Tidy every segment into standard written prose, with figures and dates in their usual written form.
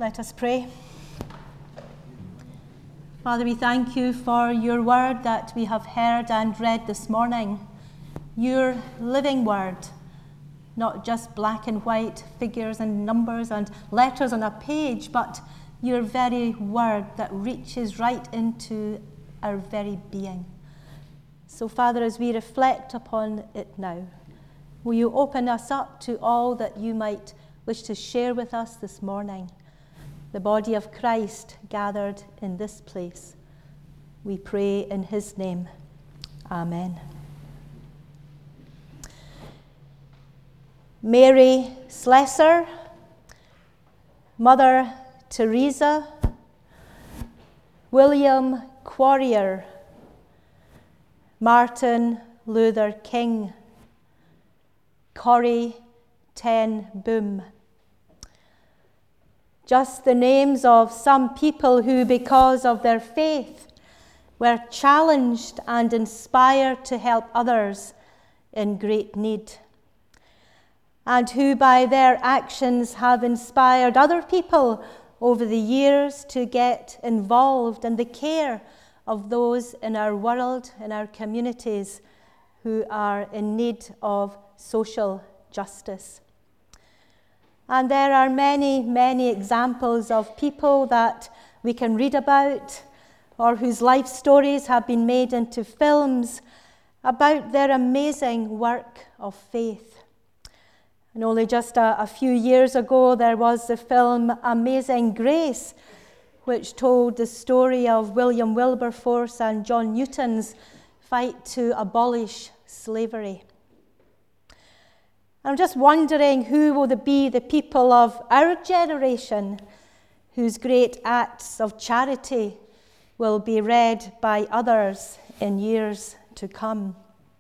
Let us pray. Father, we thank you for your word that we have heard and read this morning. Your living word, not just black and white figures and numbers and letters on a page, but your very word that reaches right into our very being. So, Father, as we reflect upon it now, will you open us up to all that you might wish to share with us this morning? The body of Christ gathered in this place. We pray in his name. Amen. Mary Slessor, Mother Teresa, William Quarrier, Martin Luther King, Corrie ten Boom. Just the names of some people who, because of their faith, were challenged and inspired to help others in great need, and who by their actions have inspired other people over the years to get involved in the care of those in our world, in our communities, who are in need of social justice. And there are many, many examples of people that we can read about or whose life stories have been made into films about their amazing work of faith. And only just a few years ago, there was the film Amazing Grace, which told the story of William Wilberforce and John Newton's fight to abolish slavery. I'm just wondering who will be the people of our generation whose great acts of charity will be read by others in years to come.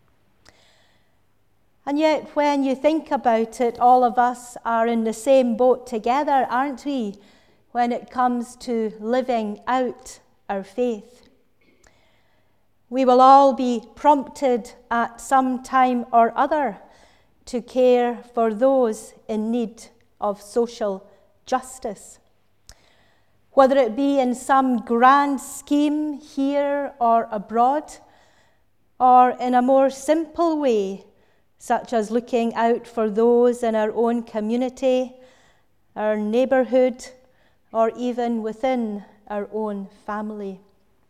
And yet, when you think about it, all of us are in the same boat together, aren't we, when it comes to living out our faith? We will all be prompted at some time or other to care for those in need of social justice. Whether it be in some grand scheme here or abroad, or in a more simple way, such as looking out for those in our own community, our neighbourhood, or even within our own family.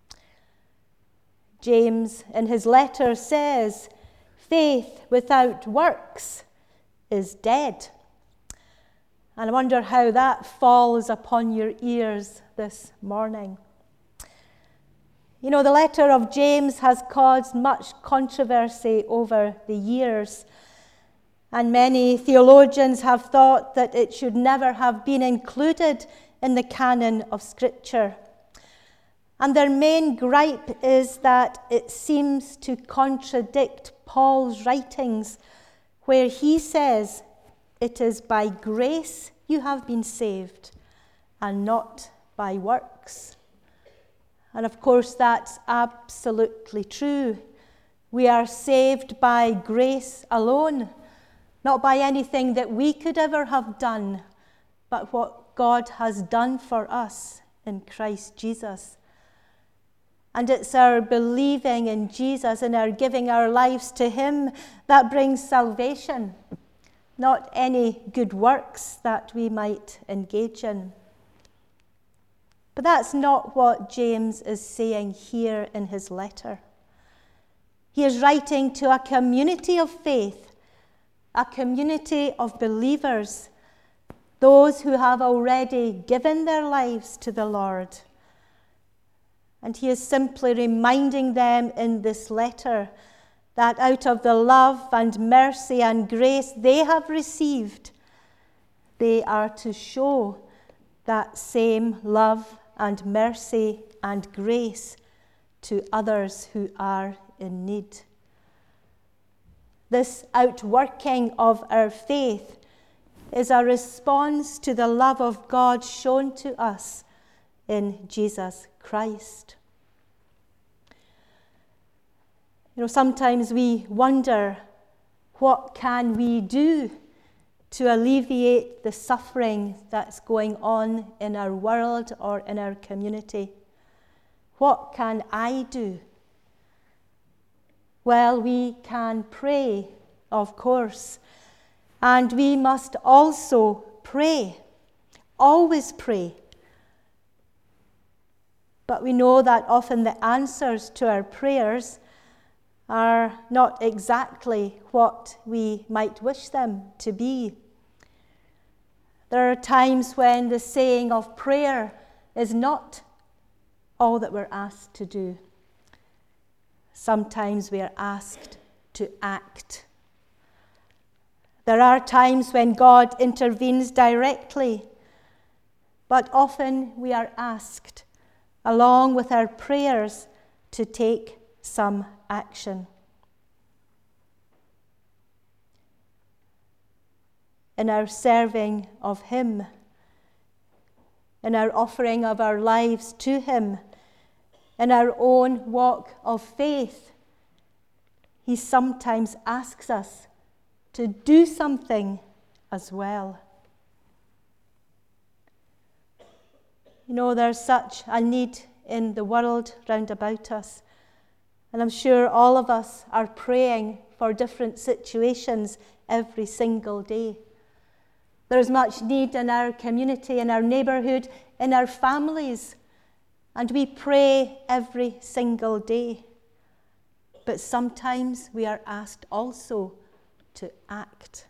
James, in his letter, says, "Faith without works is dead." And I wonder how that falls upon your ears this morning. You know, the letter of James has caused much controversy over the years, and many theologians have thought that it should never have been included in the canon of Scripture. And their main gripe is that it seems to contradict Paul's writings, where he says, "It is by grace you have been saved, and not by works." And of course, that's absolutely true. We are saved by grace alone, not by anything that we could ever have done, but what God has done for us in Christ Jesus. And it's our believing in Jesus and our giving our lives to him that brings salvation, not any good works that we might engage in. But that's not what James is saying here in his letter. He is writing to a community of faith, a community of believers, those who have already given their lives to the Lord. And he is simply reminding them in this letter that out of the love and mercy and grace they have received, they are to show that same love and mercy and grace to others who are in need. This outworking of our faith is a response to the love of God shown to us in Jesus Christ. You know, sometimes we wonder, what can we do to alleviate the suffering that's going on in our world or in our community? What can I do? Well, we can pray, of course, and we must also pray, always pray. But we know that often the answers to our prayers are not exactly what we might wish them to be. There are times when the saying of prayer is not all that we're asked to do. Sometimes we are asked to act. There are times when God intervenes directly, but often we are asked, along with our prayers, to take some action. In our serving of Him, in our offering of our lives to Him, in our own walk of faith, He sometimes asks us to do something as well. You know, there's such a need in the world round about us. And I'm sure all of us are praying for different situations every single day. There's much need in our community, in our neighbourhood, in our families. And we pray every single day. But sometimes we are asked also to act.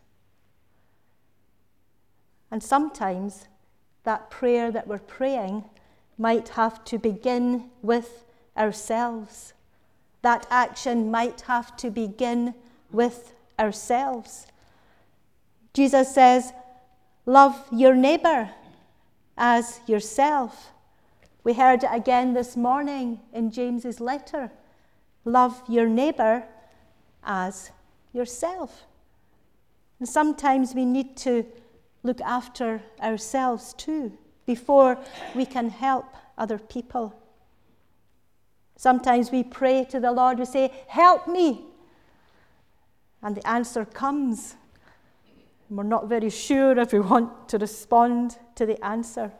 And sometimes that prayer that we're praying might have to begin with ourselves. That action might have to begin with ourselves. Jesus says, love your neighbour as yourself. We heard it again this morning in James's letter. Love your neighbour as yourself. And sometimes we need to look after ourselves too before we can help other people. Sometimes we pray to the Lord, we say, help me. And the answer comes. And we're not very sure if we want to respond to the answer.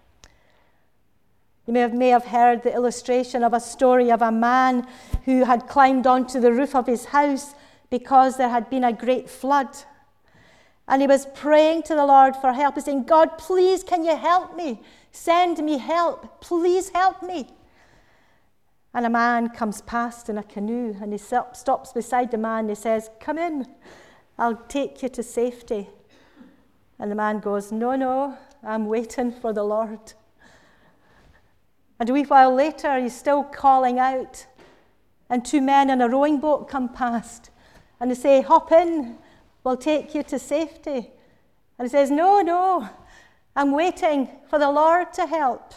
You may have heard the illustration of a story of a man who had climbed onto the roof of his house because there had been a great flood. And he was praying to the Lord for help. He's saying, God, please, can you help me? Send me help. Please help me. And a man comes past in a canoe, and he stops beside the man. He says, come in, I'll take you to safety. And the man goes, no, I'm waiting for the Lord. And a wee while later, he's still calling out, and two men in a rowing boat come past, and they say, hop in, we'll take you to safety. And he says, no, I'm waiting for the Lord to help.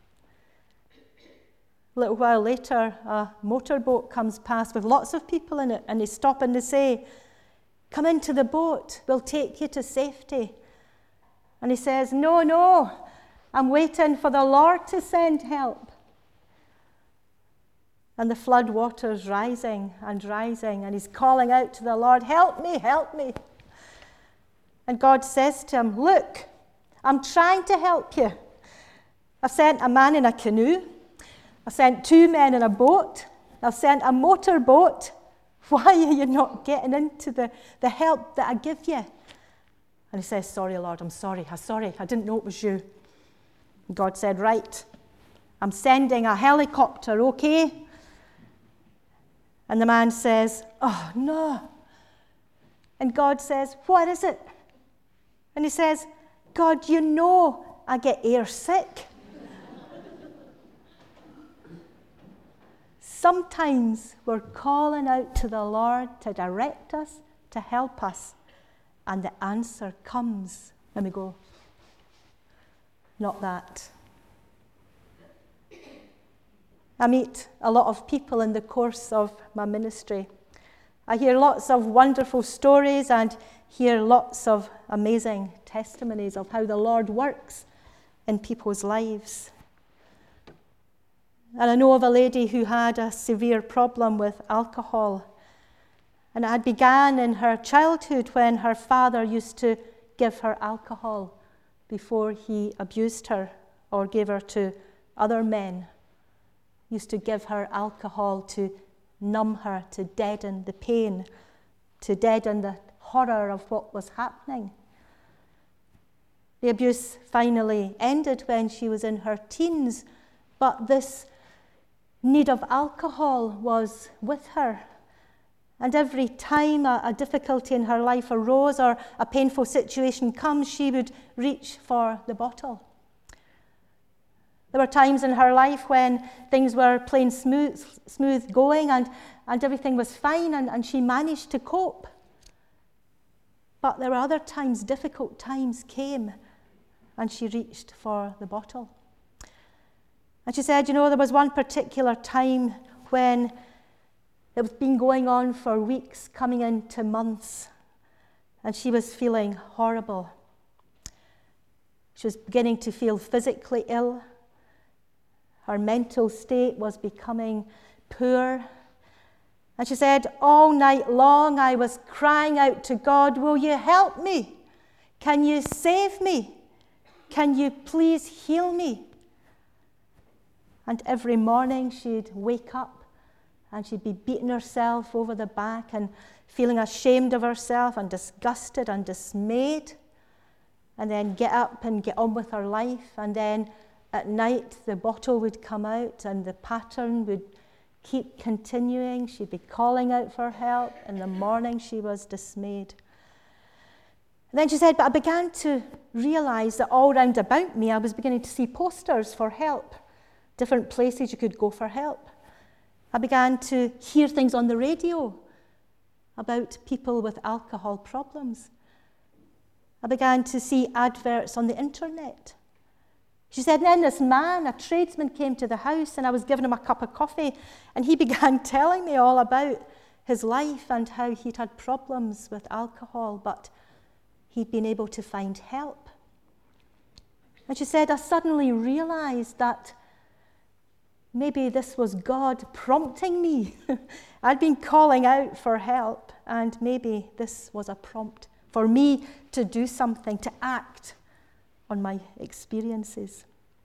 A little while later, a motorboat comes past with lots of people in it, and they stop and they say, come into the boat, we'll take you to safety. And he says, no, I'm waiting for the Lord to send help. And the flood water's rising, and he's calling out to the Lord, help me. And God says to him, look, I'm trying to help you. I've sent a man in a canoe. I've sent two men in a boat. I've sent a motorboat. Why are you not getting into the help that I give you? And he says, sorry, Lord, I'm sorry. I didn't know it was you. And God said, right, I'm sending a helicopter, okay? And the man says, oh, no. And God says, what is it? And he says, God, you know I get air sick. Sometimes we're calling out to the Lord to direct us, to help us, and the answer comes, and we go, not that. I meet a lot of people in the course of my ministry. I hear lots of wonderful stories and hear lots of amazing testimonies of how the Lord works in people's lives. And I know of a lady who had a severe problem with alcohol. And it had begun in her childhood when her father used to give her alcohol before he abused her or gave her to other men. He used to give her alcohol to numb her, to deaden the pain, to deaden the horror of what was happening. The abuse finally ended when she was in her teens, but this need of alcohol was with her. And every time a difficulty in her life arose or a painful situation comes, she would reach for the bottle. There were times in her life when things were plain smooth going and everything was fine and she managed to cope. But there were other times, difficult times came, and she reached for the bottle. And she said, there was one particular time when it was been going on for weeks, coming into months, and she was feeling horrible. She was beginning to feel physically ill. Her mental state was becoming poor. And she said, all night long I was crying out to God, will you help me? Can you save me? Can you please heal me? And every morning she'd wake up and she'd be beating herself over the back and feeling ashamed of herself and disgusted and dismayed, and then get up and get on with her life. And then at night the bottle would come out and the pattern would keep continuing. She'd be calling out for help. In the morning she was dismayed. And then she said, but I began to realize that all round about me I was beginning to see posters for help, different places you could go for help. I began to hear things on the radio about people with alcohol problems. I began to see adverts on the internet. She said, and then this man, a tradesman, came to the house and I was giving him a cup of coffee and he began telling me all about his life and how he'd had problems with alcohol, but he'd been able to find help. And she said, I suddenly realized that maybe this was God prompting me. I'd been calling out for help, and maybe this was a prompt for me to do something, to act on my experiences.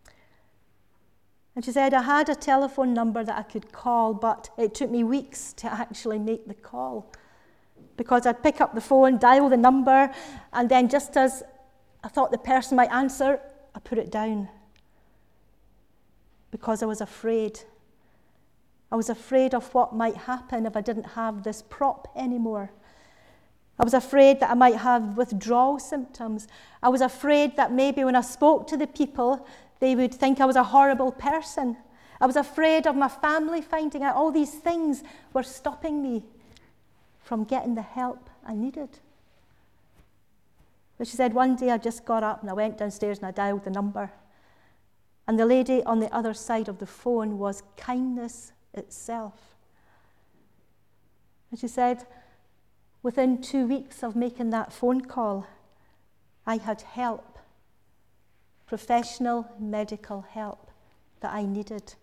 And she said, I had a telephone number that I could call, but it took me weeks to actually make the call, because I'd pick up the phone, dial the number, and then just as I thought the person might answer, I put it down. Because I was afraid. I was afraid of what might happen if I didn't have this prop anymore. I was afraid that I might have withdrawal symptoms. I was afraid that maybe when I spoke to the people, they would think I was a horrible person. I was afraid of my family finding out. All these things were stopping me from getting the help I needed. But she said, one day I just got up and I went downstairs and I dialed the number. And the lady on the other side of the phone was kindness itself. And she said, within 2 weeks of making that phone call, I had help, professional medical help that I needed.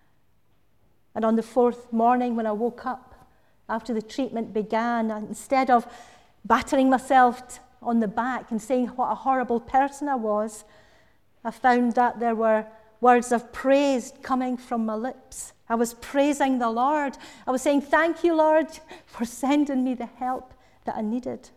And on the 4th morning when I woke up, after the treatment began, instead of battering myself on the back and saying what a horrible person I was, I found that there were words of praise coming from my lips. I was praising the Lord. I was saying, thank you, Lord, for sending me the help that I needed.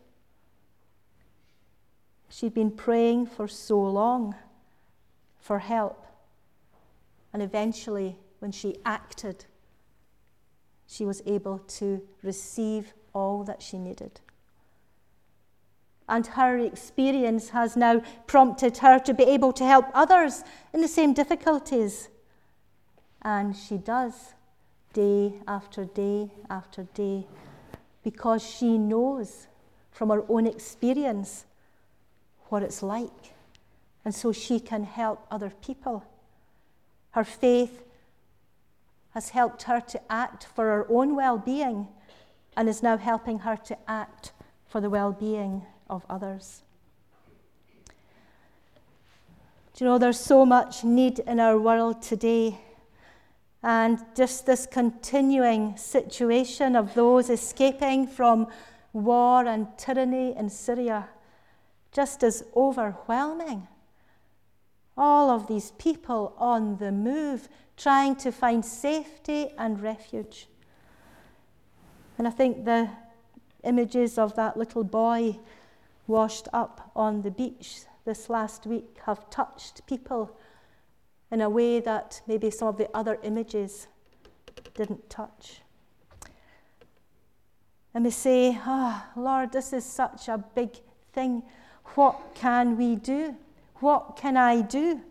She'd been praying for so long for help. And eventually, when she acted, she was able to receive all that she needed. And her experience has now prompted her to be able to help others in the same difficulties. And she does, day after day after day, because she knows from her own experience what it's like. And so she can help other people. Her faith has helped her to act for her own well-being and is now helping her to act for the well-being of others. Do you know, there's so much need in our world today, and just this continuing situation of those escaping from war and tyranny in Syria just as overwhelming. All of these people on the move, trying to find safety and refuge. And I think the images of that little boy washed up on the beach this last week have touched people in a way that maybe some of the other images didn't touch. And we say, Lord, this is such a big thing. What can we do? What can I do?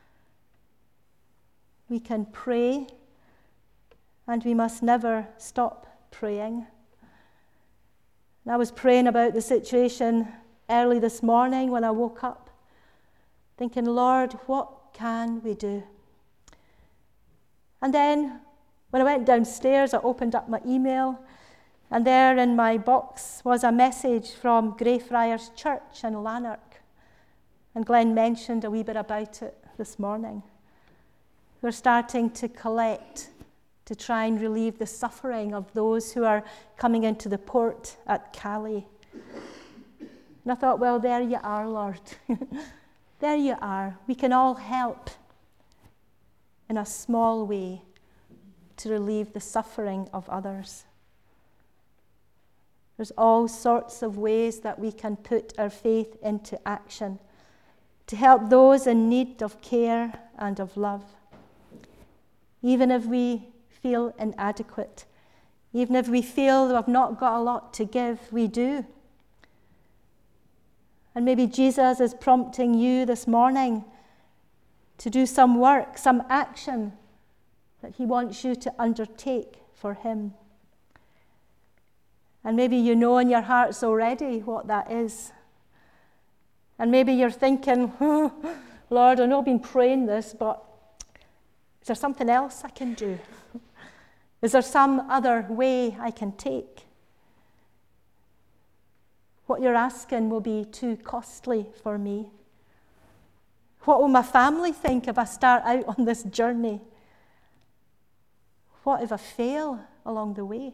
We can pray, and we must never stop praying. And I was praying about the situation early this morning when I woke up, thinking, Lord, what can we do? And then when I went downstairs, I opened up my email, and there in my box was a message from Greyfriars Church in Lanark. And Glenn mentioned a wee bit about it this morning. We're starting to collect to try and relieve the suffering of those who are coming into the port at Calais. And I thought, well, there you are, Lord. There you are. We can all help in a small way to relieve the suffering of others. There's all sorts of ways that we can put our faith into action to help those in need of care and of love. Even if we feel inadequate, even if we feel that we've not got a lot to give, we do. And maybe Jesus is prompting you this morning to do some work, some action that he wants you to undertake for him. And maybe you know in your hearts already what that is. And maybe you're thinking, Lord, I know I've been praying this, but is there something else I can do? Is there some other way I can take? What you're asking will be too costly for me. What will my family think if I start out on this journey? What if I fail along the way?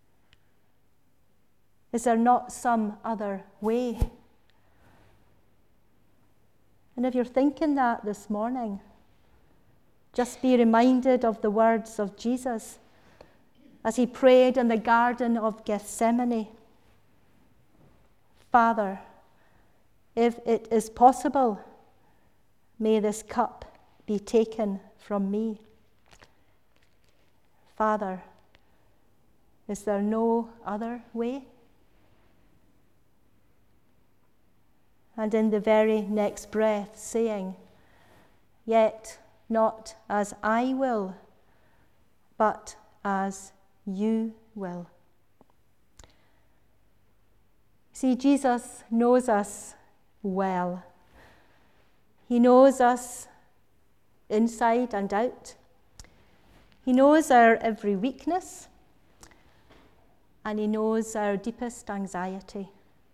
Is there not some other way? And if you're thinking that this morning, just be reminded of the words of Jesus as he prayed in the Garden of Gethsemane. Father, if it is possible, may this cup be taken from me. Father, is there no other way? And in the very next breath saying, yet not as I will, but as you will. See, Jesus knows us well. He knows us inside and out. He knows our every weakness, and he knows our deepest anxiety.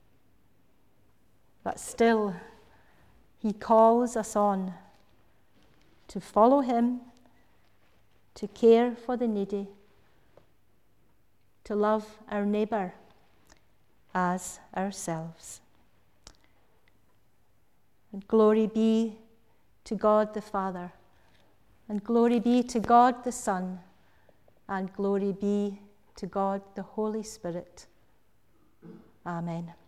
But still, he calls us on to follow him, to care for the needy, to love our neighbour as ourselves. And glory be to God the Father, and glory be to God the Son, and glory be to God the Holy Spirit. Amen.